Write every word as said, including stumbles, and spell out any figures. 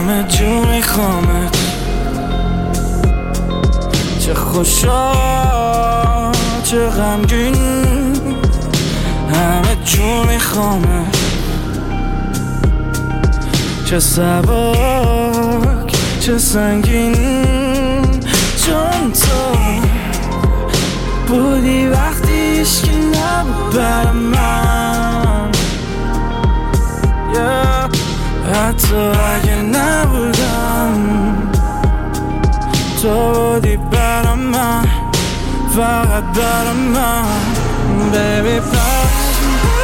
همه جو میخوامت، چه خوشا چه غمگین، همه جو میخوامت، چه سبک چه سنگین، چون تو بودی وقتی عشقی نبود بر من، yeah. حتی اگه نبودم تو بودی برا من، فقط برا من baby.